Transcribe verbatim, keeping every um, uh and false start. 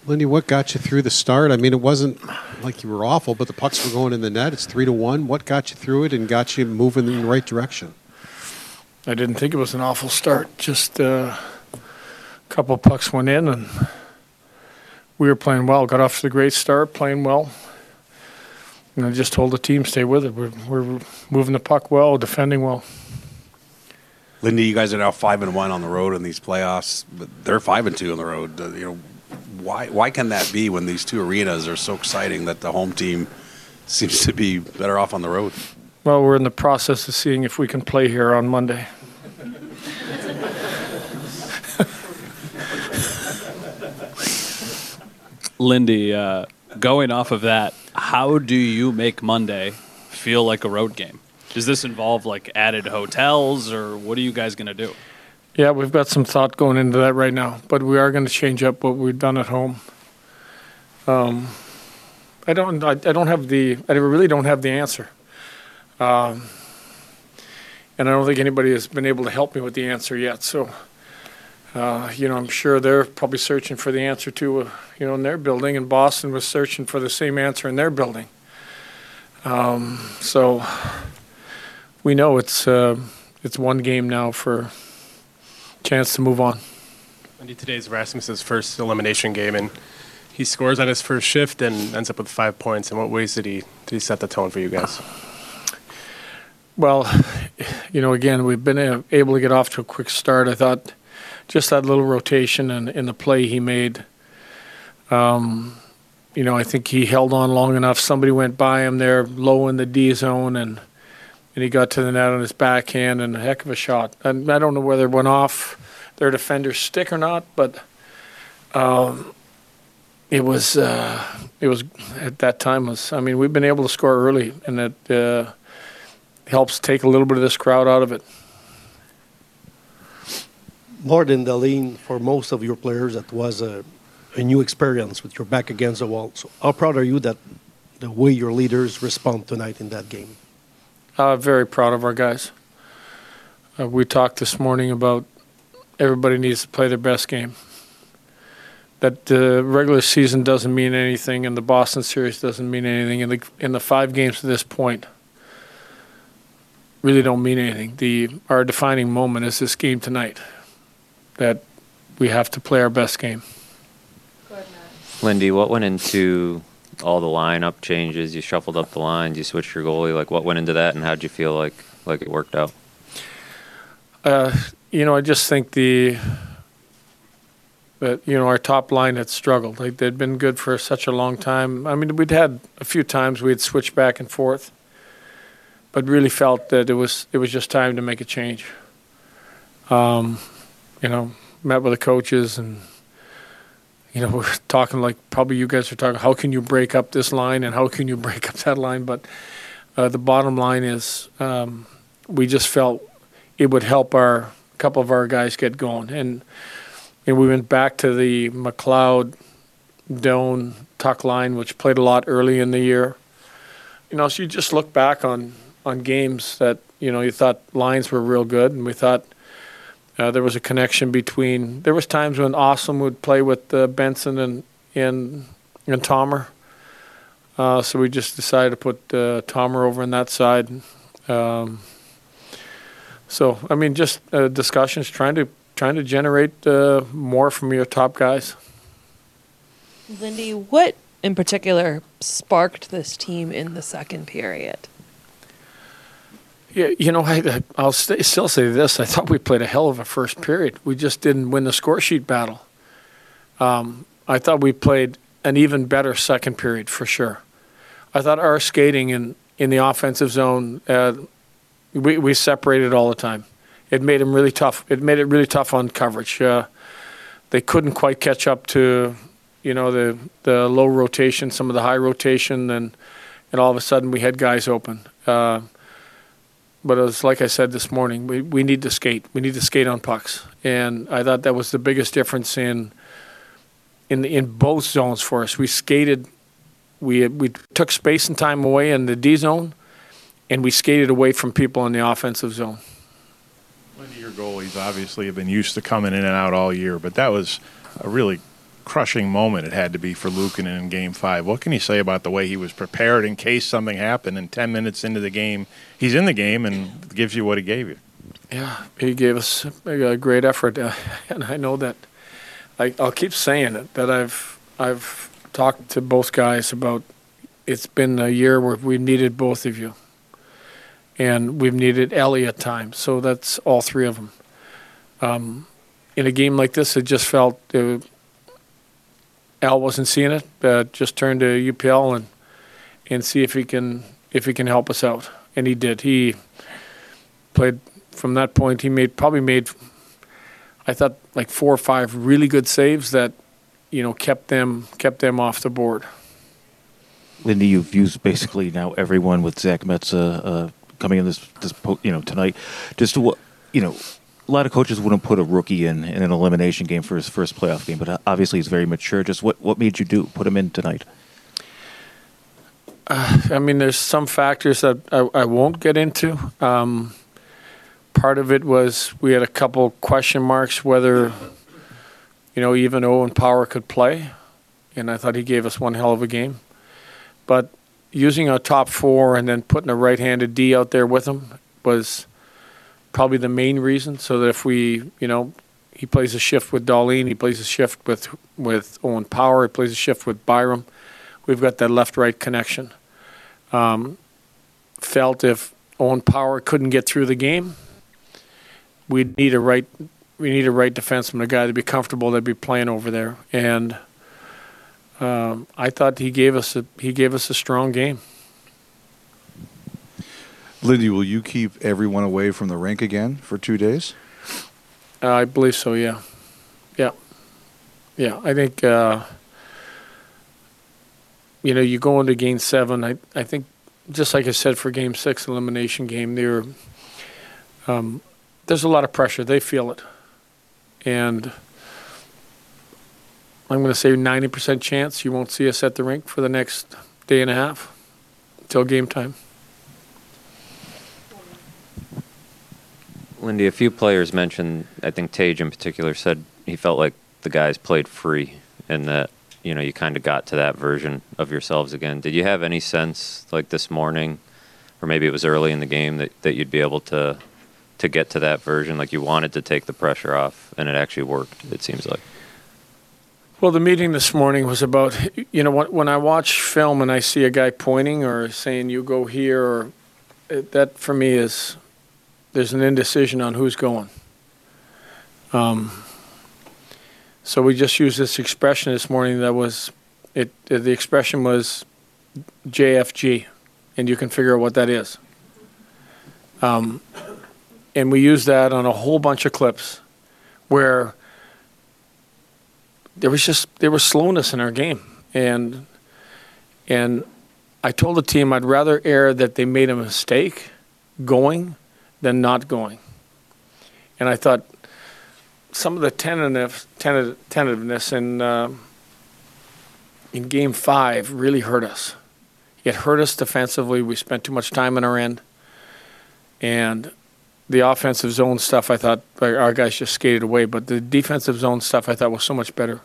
Lindy, what got you through the start? I mean, it wasn't like you were awful, but the pucks were going in the net. It's three to one. What got you through it and got you moving in the right direction? I didn't think it was an awful start. Just uh, a couple of pucks went in, and we were playing well. Got off to a great start, playing well. And I just told the team, stay with it. We're, we're moving the puck well, defending well. Lindy, you guys are now five and one on the road in these playoffs, but they're five and two on the road. Uh, you know, why why can that be when these two arenas are so exciting that the home team seems to be better off on the road? Well, we're in the process of seeing if we can play here on Monday. Lindy, uh, going off of that, how do you make Monday feel like a road game? Does this involve like added hotels, or what are you guys going to do? Yeah, we've got some thought going into that right now, but we are going to change up what we've done at home. Um, I don't, I, I don't have the, I really don't have the answer, um, and I don't think anybody has been able to help me with the answer yet. So, uh, you know, I'm sure they're probably searching for the answer too, uh, you know, in their building, and Boston was searching for the same answer in their building. Um, so. We know it's uh, it's one game now for a chance to move on. Andy, today's Rasmus's first elimination game, and he scores on his first shift and ends up with five points. In what ways did he did he set the tone for you guys? Well, you know, again, we've been able to get off to a quick start. I thought just that little rotation and in the play he made. Um, you know, I think he held on long enough. Somebody went by him there, low in the D zone, and. And he got to the net on his backhand, and a heck of a shot. And I don't know whether it went off their defender's stick or not, but um, it was uh, it was at that time was. I mean, we've been able to score early, and it uh, helps take a little bit of this crowd out of it. More than the lean for most of your players, that was a, a new experience with your back against the wall. So, how proud are you that the way your leaders respond tonight in that game? Uh, very proud of our guys. Uh, we talked this morning about everybody needs to play their best game. That the regular season doesn't mean anything, and the Boston series doesn't mean anything. In the in the five games to this point, really don't mean anything. The our defining moment is this game tonight. That we have to play our best game. Go ahead, Matt. Lindy, what went into all the lineup changes? You shuffled up the lines, you switched your goalie. Like, what went into that, and how did you feel like like it worked out? Uh, you know, I just think the that you know our top line had struggled. Like, they'd been good for such a long time. I mean, we'd had a few times we'd switched back and forth, but really felt that it was it was just time to make a change. Um, you know, met with the coaches and. You know, we're talking like probably you guys are talking, how can you break up this line and how can you break up that line? But uh, the bottom line is um, we just felt it would help our a couple of our guys get going. And and we went back to the McLeod, Doan, Tuck line, which played a lot early in the year. You know, so you just look back on, on games that, you know, you thought lines were real good, and we thought Uh, there was a connection between. There was times when Awesome would play with uh, Benson and and and Tomer. Uh, so we just decided to put uh, Tomer over on that side. Um, so I mean, just uh, discussions, trying to trying to generate uh, more from your top guys. Lindy, what in particular sparked this team in the second period? Yeah, you know, I, I'll stay, still say this. I thought we played a hell of a first period. We just didn't win the score sheet battle. Um, I thought we played an even better second period for sure. I thought our skating in, in the offensive zone, uh, we, we separated all the time. It made them really tough. It made it really tough on coverage. Uh, they couldn't quite catch up to, you know, the the low rotation, some of the high rotation, and and all of a sudden we had guys open. Uh, But it was like I said this morning, we, we need to skate. We need to skate on pucks. And I thought that was the biggest difference in in in both zones for us. We skated, we we took space and time away in the D zone, and we skated away from people in the offensive zone. Lindy, your goalies obviously have been used to coming in and out all year, but that was a really crushing moment it had to be for Luukkonen in Game Five. What can you say about the way he was prepared in case something happened? And ten minutes into the game, he's in the game and gives you what he gave you. Yeah, he gave us a great effort, uh, and I know that. I, I'll keep saying it that I've I've talked to both guys about. It's been a year where we needed both of you, and we've needed Ellie at times. So that's all three of them. Um, in a game like this, it just felt uh, Al wasn't seeing it. Uh, just turn to U P L and and see if he can if he can help us out, and he did. He played from that point. He made probably made. I thought like four or five really good saves that, you know, kept them kept them off the board. Lindy, you've used basically now everyone with Zach Metza uh, coming in this, this po- you know, tonight. Just to, you know, a lot of coaches wouldn't put a rookie in, in an elimination game for his first playoff game, but obviously he's very mature. Just what, what made you do put him in tonight? Uh, I mean, there's some factors that I, I won't get into. Um, part of it was we had a couple question marks whether, you know, even Owen Power could play, and I thought he gave us one hell of a game. But using our top four and then putting a right-handed D out there with him was probably the main reason. So that if we, you know, he plays a shift with Darlene, he plays a shift with with Owen Power, he plays a shift with Byram. We've got that left-right connection. Um, felt if Owen Power couldn't get through the game, we'd need a right we need a right defenseman, a guy to be comfortable, that'd be playing over there. And Um, I thought he gave us a he gave us a strong game. Lindy, will you keep everyone away from the rink again for two days? Uh, I believe so. Yeah, yeah, yeah. I think uh, you know you go into Game Seven. I I think just like I said for Game Six elimination game, there um, there's a lot of pressure. They feel it, and I'm going to say ninety percent chance you won't see us at the rink for the next day and a half until game time. Lindy, a few players mentioned, I think Tage in particular said he felt like the guys played free and that, you know, you kind of got to that version of yourselves again. Did you have any sense, like this morning, or maybe it was early in the game, that, that you'd be able to to get to that version, like you wanted to take the pressure off, and it actually worked, it seems like? Well, the meeting this morning was about, you know, when, when I watch film and I see a guy pointing or saying, you go here, or it, that for me is, there's an indecision on who's going. Um, so we just used this expression this morning that was, it. the expression was J F G, and you can figure out what that is. Um, and we used that on a whole bunch of clips where there was just there was slowness in our game, and and I told the team I'd rather err that they made a mistake going than not going. And I thought some of the tentative, tentative, tentativeness in uh, in Game Five really hurt us. It hurt us defensively. We spent too much time on our end, and the offensive zone stuff, I thought our guys just skated away, but the defensive zone stuff I thought was so much better.